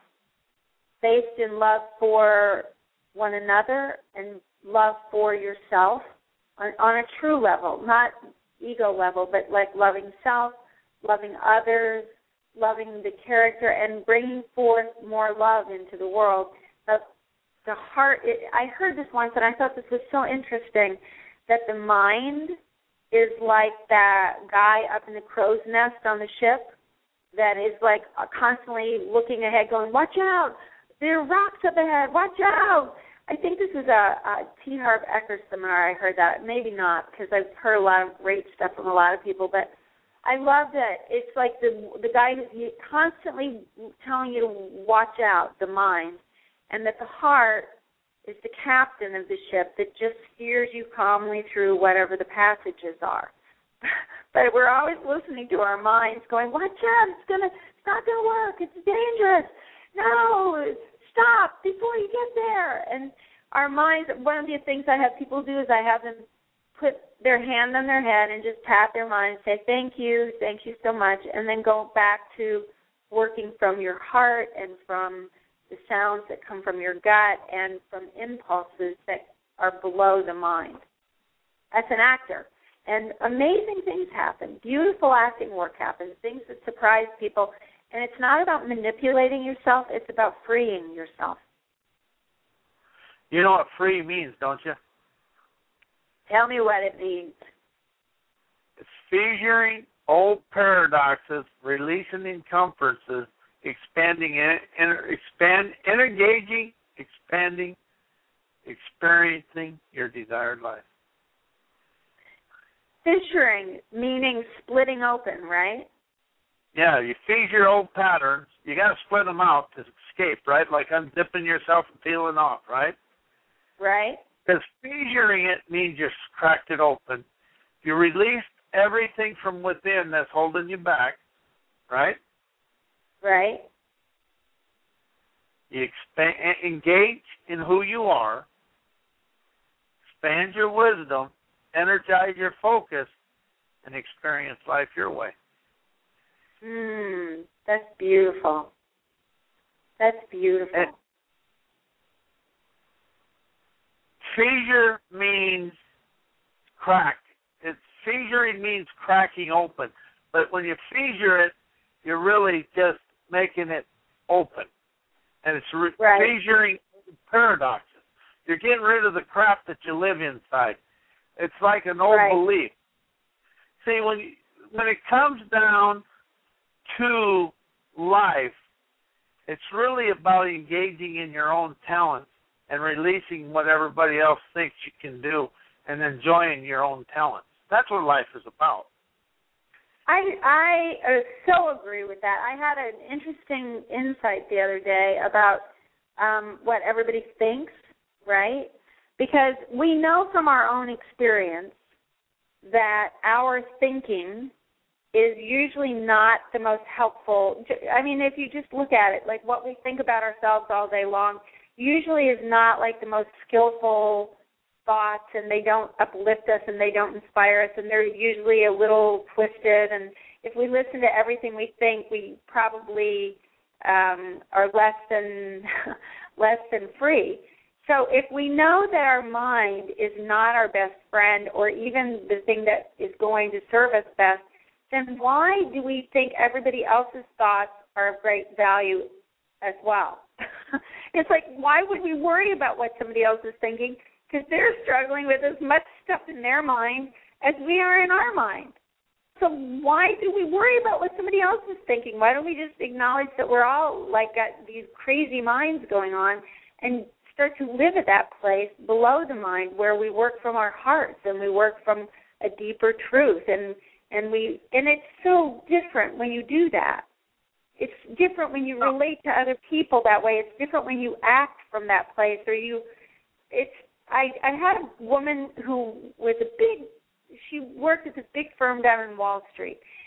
for one another and love for yourself on a true level, not ego level, but like loving self, loving others, loving the character, and bringing forth more love into the world. The heart, I heard this once, and I thought this was so interesting, that the mind is like that guy up in the crow's nest on the ship that is like constantly looking ahead going, watch out, there are rocks up ahead, watch out. I think this is a T. Harv Eker seminar. I heard that. Maybe not, because I've heard a lot of great stuff from a lot of people, but I love that. It's like the guy who's constantly telling you to watch out, the mind, and that the heart is the captain of the ship that just steers you calmly through whatever the passages are. But we're always listening to our minds going, watch out, it's not going to work, it's dangerous. No, stop before you get there. And our minds, one of the things I have people do is I have them put their hand on their head and just pat their mind and say, thank you so much, and then go back to working from your heart and from the sounds that come from your gut and from impulses that are below the mind. As an actor. And amazing things happen. Beautiful acting work happens, things that surprise people. And it's not about manipulating yourself, it's about freeing yourself. You know what free means, don't you? Tell me what it means. It's fissuring old paradoxes, releasing encumbrances, engaging, expanding, experiencing your desired life. Fissuring, meaning splitting open, right? Yeah, you fissure old patterns. You got to split them out to escape, right? Like unzipping yourself and peeling off, right? Right. Because fissuring it means you cracked it open. You released everything from within that's holding you back, right? Right. You engage in who you are, expand your wisdom, energize your focus, and experience life your way. That's beautiful. That's beautiful. And fissure means crack. Fissuring means cracking open. But when you fissure it, you're really just making it open. And it's fissuring paradoxes. You're getting rid of the crap that you live inside. It's like an old belief. See, when it comes down to life, it's really about engaging in your own talents and releasing what everybody else thinks you can do and enjoying your own talents. That's what life is about. I so agree with that. I had an interesting insight the other day about what everybody thinks, right? Because we know from our own experience that our thinking is usually not the most helpful. I mean, if you just look at it, like what we think about ourselves all day long usually is not like the most skillful thoughts, and they don't uplift us and they don't inspire us, and they're usually a little twisted. And if we listen to everything we think, we probably are less than free. So if we know that our mind is not our best friend or even the thing that is going to serve us best, then why do we think everybody else's thoughts are of great value as well? It's like, why would we worry about what somebody else is thinking? Because they're struggling with as much stuff in their mind as we are in our mind. So why do we worry about what somebody else is thinking? Why don't we just acknowledge that we're all like got these crazy minds going on and start to live at that place below the mind where we work from our hearts and we work from a deeper truth, and it's so different when you do that. It's different when you relate to other people that way. It's different when you act from that place, or I had a woman who was she worked at this big firm down in Wall Street,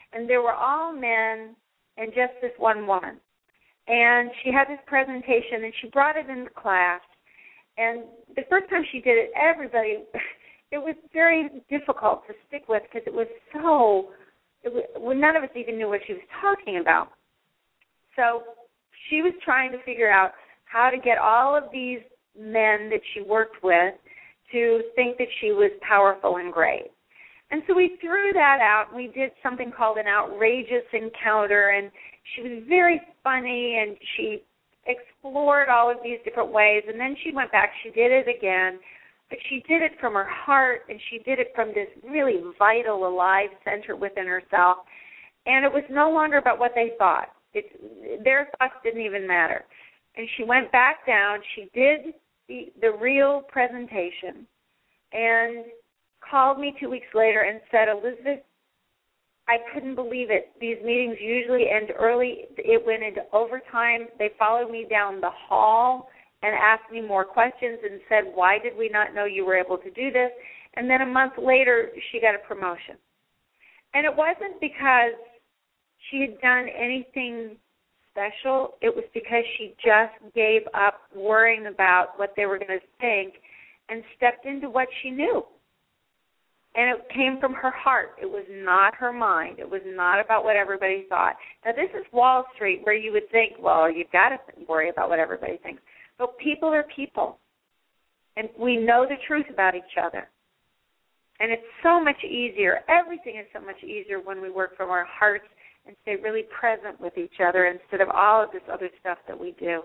and there were all men and just this one woman. And she had this presentation, and she brought it into class. And the first time she did it, everybody, it was very difficult to stick with because none of us even knew what she was talking about. So she was trying to figure out how to get all of these men that she worked with to think that she was powerful and great. And so we threw that out, and we did something called an outrageous encounter, and she was very funny, and she explored all of these different ways, and then she went back, she did it again, but she did it from her heart, and she did it from this really vital, alive center within herself, and it was no longer about what they thought. Their thoughts didn't even matter. And she went back down, she did the real presentation, and called me 2 weeks later and said, Elizabeth, I couldn't believe it. These meetings usually end early. It went into overtime. They followed me down the hall and asked me more questions and said, why did we not know you were able to do this? And then a month later, she got a promotion. And it wasn't because she had done anything special. It was because she just gave up worrying about what they were going to think and stepped into what she knew. And it came from her heart. It was not her mind. It was not about what everybody thought. Now, this is Wall Street, where you would think, well, you've got to worry about what everybody thinks. But people are people. And we know the truth about each other. And it's so much easier. Everything is so much easier when we work from our hearts and stay really present with each other instead of all of this other stuff that we do.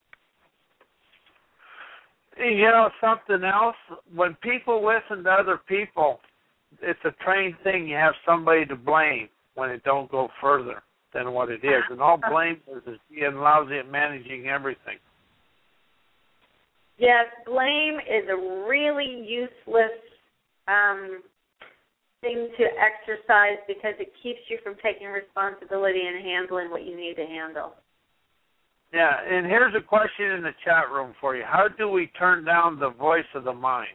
You know, something else, when people listen to other people, it's a trained thing. You have somebody to blame when it don't go further than what it is. And all blame is being lousy at managing everything. Yes, blame is a really useless thing to exercise because it keeps you from taking responsibility and handling what you need to handle. Yeah, and here's a question in the chat room for you. How do we turn down the voice of the mind?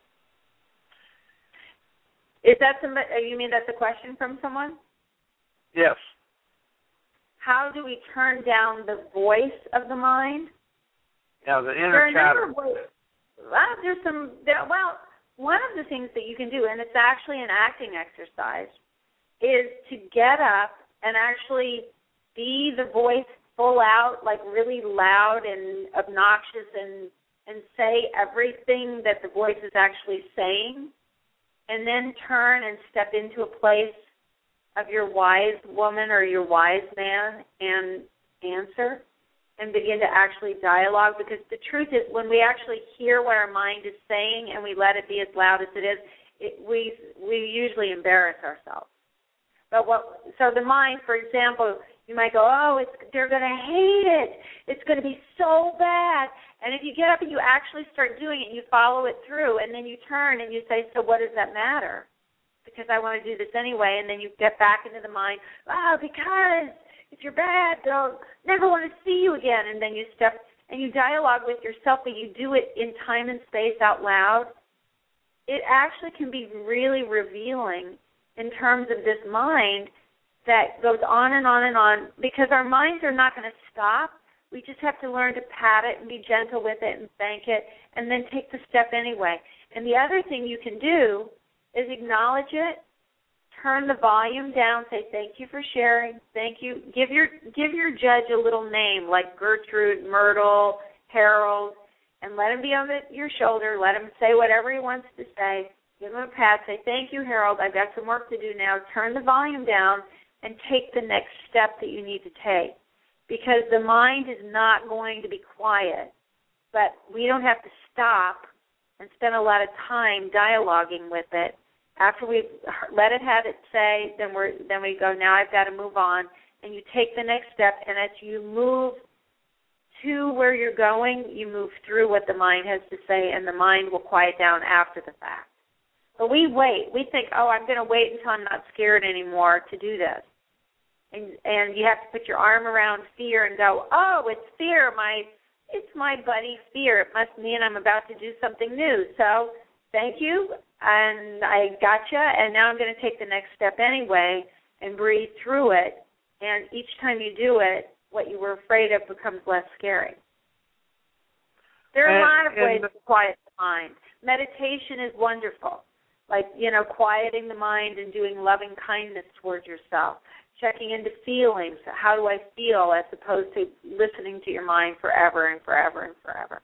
Is that you mean that's a question from someone? Yes. How do we turn down the voice of the mind? Yeah, the inner chatter. One of the things that you can do, and it's actually an acting exercise, is to get up and actually be the voice full out, like really loud and obnoxious, and say everything that the voice is actually saying, and then turn and step into a place of your wise woman or your wise man and answer and begin to actually dialogue, because the truth is when we actually hear what our mind is saying and we let it be as loud as it is, we usually embarrass ourselves. So the mind, for example, you might go, they're going to hate it. It's going to be so bad. And if you get up and you actually start doing it, you follow it through, and then you turn and you say, so what does that matter? Because I want to do this anyway. And then you get back into the mind, because if you're bad, they'll never want to see you again. And then you step and you dialogue with yourself, but you do it in time and space out loud. It actually can be really revealing in terms of this mind that goes on and on and on, because our minds are not going to stop. We just have to learn to pat it and be gentle with it and thank it and then take the step anyway. And the other thing you can do is acknowledge it, turn the volume down, say thank you for sharing, thank you. Give your judge a little name like Gertrude, Myrtle, Harold, and let him be on your shoulder. Let him say whatever he wants to say. Give him a pat. Say, thank you, Harold. I've got some work to do now. Turn the volume down and take the next step that you need to take, because the mind is not going to be quiet, but we don't have to stop and spend a lot of time dialoguing with it. After we let it have its say, then we go, now I've got to move on, and you take the next step, and as you move to where you're going, you move through what the mind has to say, and the mind will quiet down after the fact. But we wait. We think, I'm going to wait until I'm not scared anymore to do this. And you have to put your arm around fear and go, it's fear. It's my buddy fear. It must mean I'm about to do something new. So thank you, and I gotcha, and now I'm going to take the next step anyway and breathe through it. And each time you do it, what you were afraid of becomes less scary. There are a lot of ways to quiet the mind. Meditation is wonderful, like, quieting the mind and doing loving kindness towards yourself, checking into feelings. How do I feel, as opposed to listening to your mind forever and forever and forever.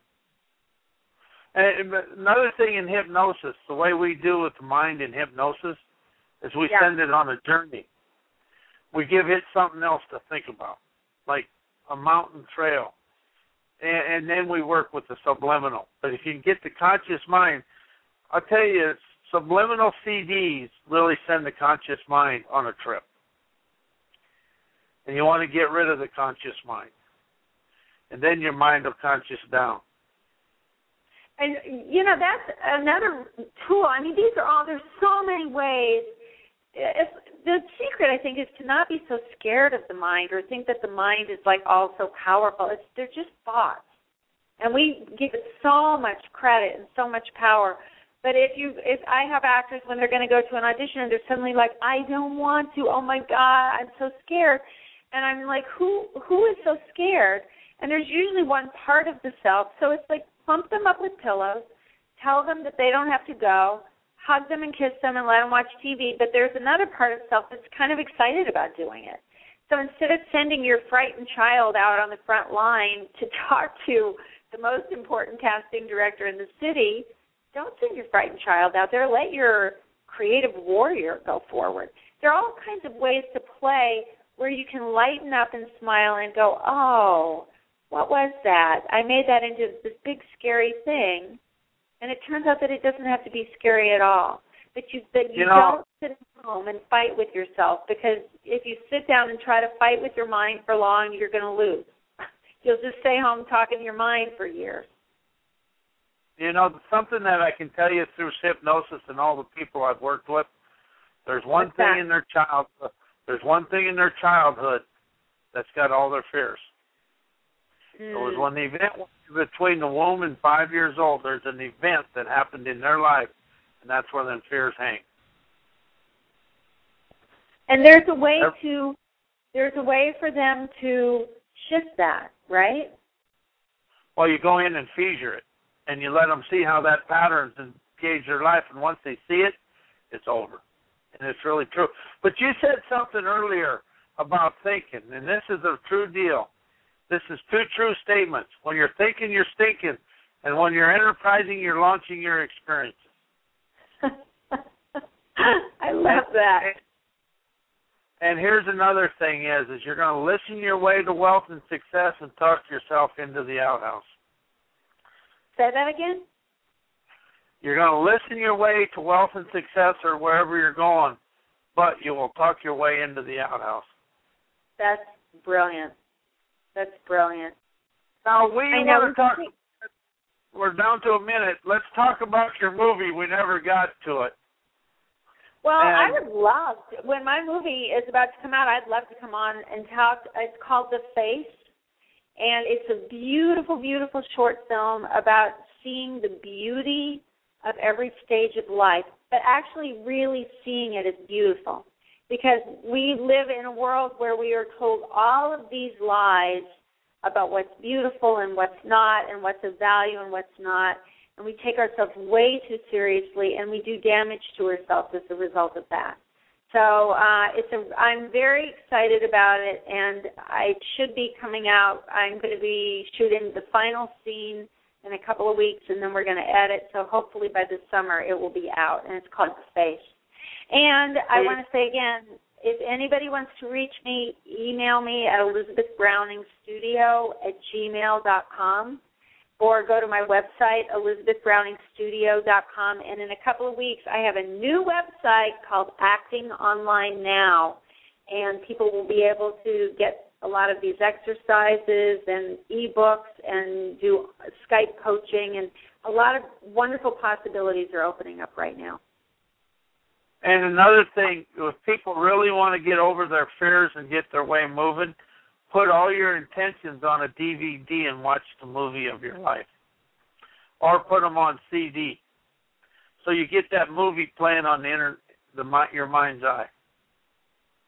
And another thing in hypnosis, the way we do with the mind in hypnosis is we send it on a journey. We give it something else to think about, like a mountain trail. And then we work with the subliminal. But if you can get the conscious mind, I'll tell you, subliminal CDs really send the conscious mind on a trip. And you want to get rid of the conscious mind. And then your mind will conscious down. And, that's another tool. I mean, there's so many ways. The secret, I think, is to not be so scared of the mind or think that the mind is, all so powerful. They're just thoughts. And we give it so much credit and so much power. But if I have actors, when they're going to go to an audition and they're suddenly like, I don't want to, oh my God, I'm so scared. And I'm like, who is so scared? And there's usually one part of the self. So it's like, pump them up with pillows, tell them that they don't have to go, hug them and kiss them and let them watch TV. But there's another part of self that's kind of excited about doing it. So instead of sending your frightened child out on the front line to talk to the most important casting director in the city, don't send your frightened child out there. Let your creative warrior go forward. There are all kinds of ways to play where you can lighten up and smile and go, oh, what was that? I made that into this big scary thing, and it turns out that it doesn't have to be scary at all. But you don't sit at home and fight with yourself, because if you sit down and try to fight with your mind for long, you're going to lose. You'll just stay home talking to your mind for years. Something that I can tell you through hypnosis and all the people I've worked with, there's one thing in their childhood that's got all their fears. It was when the event was between the womb and 5 years old, there's an event that happened in their life, and that's where them fears hang. And there's a way for them to shift that, right? Well, you go in and feature it, and you let them see how that patterns engage their life, and once they see it, it's over. And it's really true. But you said something earlier about thinking, and this is a true deal. This is two true statements. When you're thinking, you're stinking. And when you're enterprising, you're launching your experiences. I love that. And here's another thing is you're going to listen your way to wealth and success and talk yourself into the outhouse. Say that again? You're going to listen your way to wealth and success or wherever you're going, but you will talk your way into the outhouse. That's brilliant. That's brilliant. Now, we're down to a minute. Let's talk about your movie. We never got to it. Well, I would love to. When my movie is about to come out, I'd love to come on and talk. It's called The Face, and it's a beautiful, beautiful short film about seeing the beauty of every stage of life, but actually really seeing it as beautiful. Because we live in a world where we are told all of these lies about what's beautiful and what's not, and what's of value and what's not, and we take ourselves way too seriously, and we do damage to ourselves as a result of that. So I'm very excited about it, and it should be coming out. I'm going to be shooting the final scene in a couple of weeks, and then we're going to edit, so hopefully by this summer it will be out, and it's called The Face. And I want to say again, if anybody wants to reach me, email me at elizabethbrowningstudio@gmail.com, or go to my website, elizabethbrowningstudio.com. And in a couple of weeks, I have a new website called Acting Online Now, and people will be able to get a lot of these exercises and e-books and do Skype coaching, and a lot of wonderful possibilities are opening up right now. And another thing, if people really want to get over their fears and get their way moving, put all your intentions on a DVD and watch the movie of your life. Or put them on CD. So you get that movie playing on your mind's eye.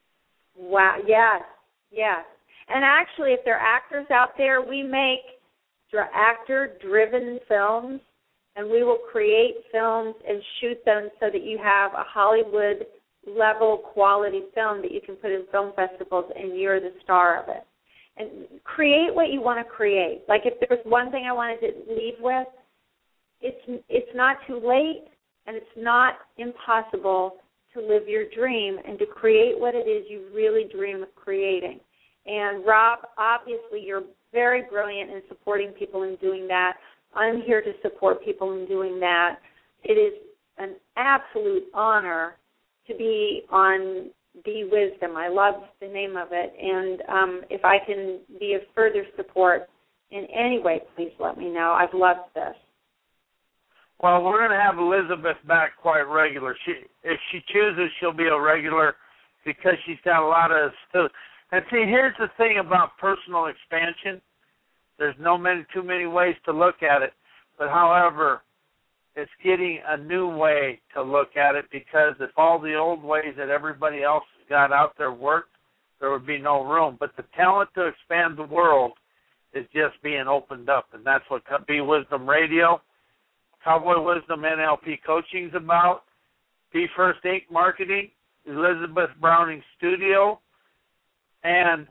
Wow, yes, yes. And actually, if there are actors out there, we make actor-driven films, and we will create films and shoot them so that you have a Hollywood-level quality film that you can put in film festivals, and you're the star of it. And create what you want to create. Like if there was one thing I wanted to leave with, it's not too late, and it's not impossible to live your dream and to create what it is you really dream of creating. And Rob, obviously you're very brilliant in supporting people in doing that. I'm here to support people in doing that. It is an absolute honor to be on Be Wisdom. I love the name of it. And if I can be of further support in any way, please let me know. I've loved this. Well, we're going to have Elizabeth back quite regular. If she chooses, she'll be a regular because she's got a lot of stuff. And see, here's the thing about personal expansion. There's too many ways to look at it. But, however, it's getting a new way to look at it, because if all the old ways that everybody else got out there worked, there would be no room. But the talent to expand the world is just being opened up, and that's what Be Wisdom Radio, Cowboy Wisdom NLP Coaching is about. Be First Inc. Marketing, Elizabeth Browning Studio, and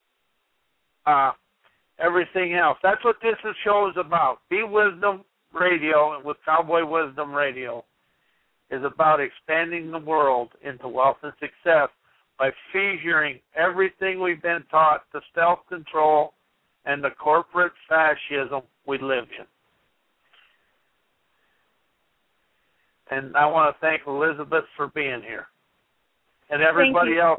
everything else. That's what this show is about. Be Wisdom Radio with Cowboy Wisdom Radio is about expanding the world into wealth and success by figuring everything we've been taught, the self-control and the corporate fascism we live in. And I want to thank Elizabeth for being here. And everybody else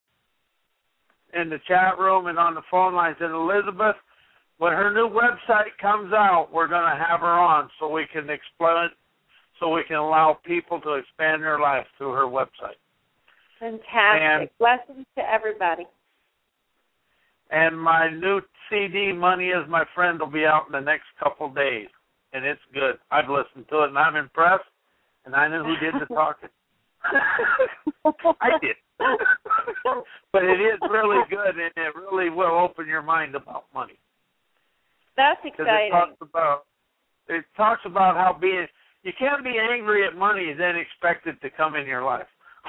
in the chat room and on the phone lines. And Elizabeth, when her new website comes out, we're going to have her on so we can explain it, so we can allow people to expand their life through her website. Fantastic. Blessings to everybody. And my new CD, Money Is My Friend, will be out in the next couple days. And it's good. I've listened to it, and I'm impressed. And I know who did the talking. I did. But it is really good, and it really will open your mind about money. That's exciting. It talks about how you can't be angry at money and then expect it to come in your life.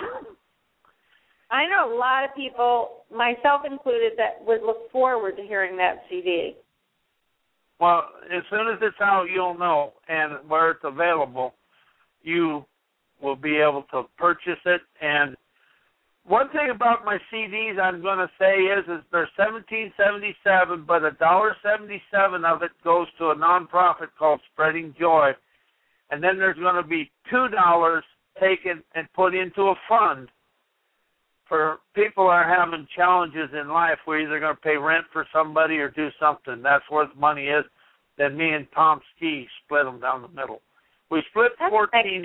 I know a lot of people, myself included, that would look forward to hearing that CD. Well, as soon as it's out, you'll know, and where it's available, you will be able to purchase it. And one thing about my CDs I'm going to say is they're $17.77, but $1.77 of it goes to a nonprofit called Spreading Joy. And then there's going to be $2 taken and put into a fund for people who are having challenges in life. We're either going to pay rent for somebody or do something. That's where the money is. Then me and Tom Ski split them down the middle. We split $14.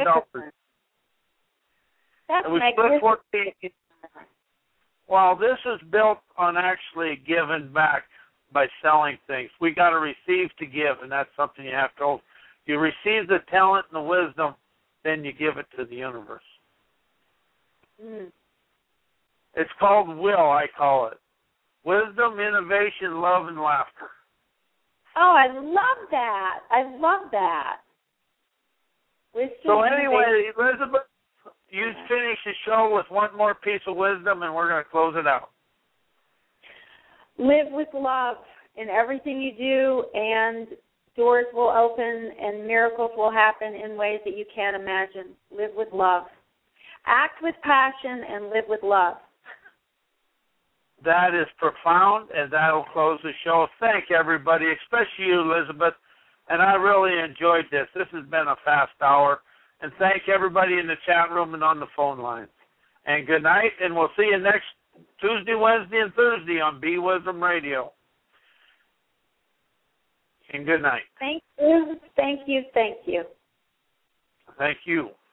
That's we split $14. Well, this is built on actually giving back by selling things. We got to receive to give, and that's something you have to hold. You receive the talent and the wisdom, then you give it to the universe. Mm. It's called WILL, I call it. Wisdom, innovation, love, and laughter. Oh, I love that. I love that. Wisdom, so anyway, Elizabeth, you finish the show with one more piece of wisdom, and we're going to close it out. Live with love in everything you do, and doors will open and miracles will happen in ways that you can't imagine. Live with love. Act with passion and live with love. That is profound, and that will close the show. Thank everybody, especially you, Elizabeth. And I really enjoyed this. This has been a fast hour. And thank everybody in the chat room and on the phone lines. And good night, and we'll see you next Tuesday, Wednesday, and Thursday on Be Wisdom Radio. And good night. Thank you. Thank you. Thank you. Thank you.